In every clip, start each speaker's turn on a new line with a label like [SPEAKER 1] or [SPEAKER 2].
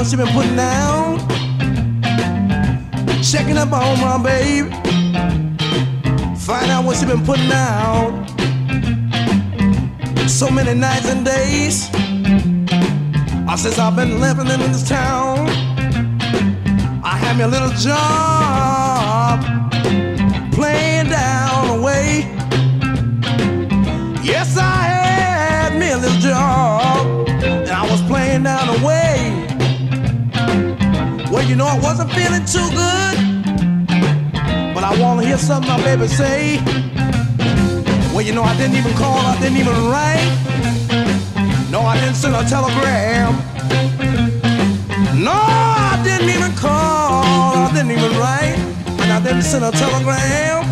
[SPEAKER 1] what she been putting down. Checking up on my baby. Find out what she been putting down. So many nights and days since I've been living in this town. I had me a little job playing down away. Yes, I had me a little job, and I was playing down away. Well, you know I wasn't feeling too good, but I want to hear something my baby say. Well, you know I didn't even call, I didn't even write. No, I didn't send a telegram. No, I didn't even call, I didn't even write, and I didn't send a telegram.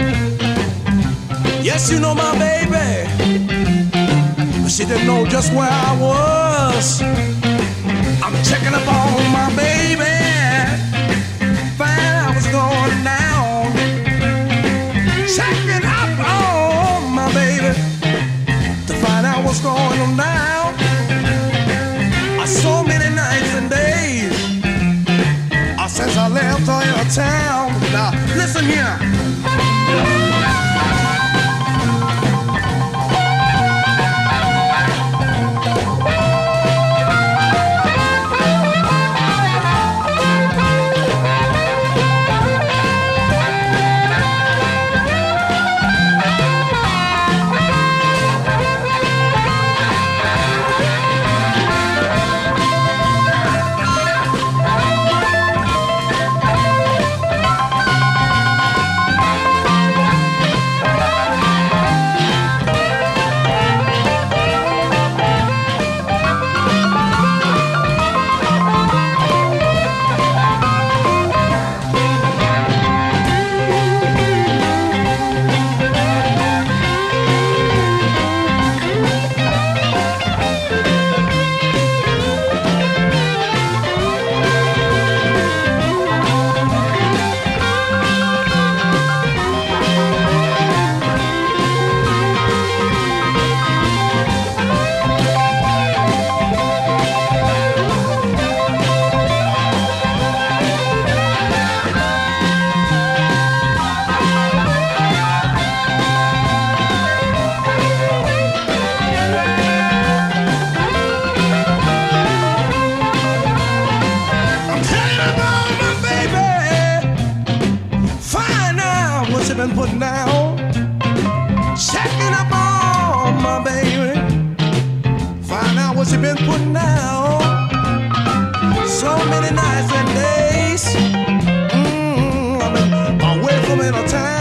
[SPEAKER 1] Yes, you know my baby, but she didn't know just where I was. I'm checking up on my baby, find out what's going down. Checking up on my baby to find out what's going on now. So many nights and days since I left her in a town. Now listen here. Been putting down, checking up on my baby, find out what she been putting down. So many nights and days, I've been away from in a town.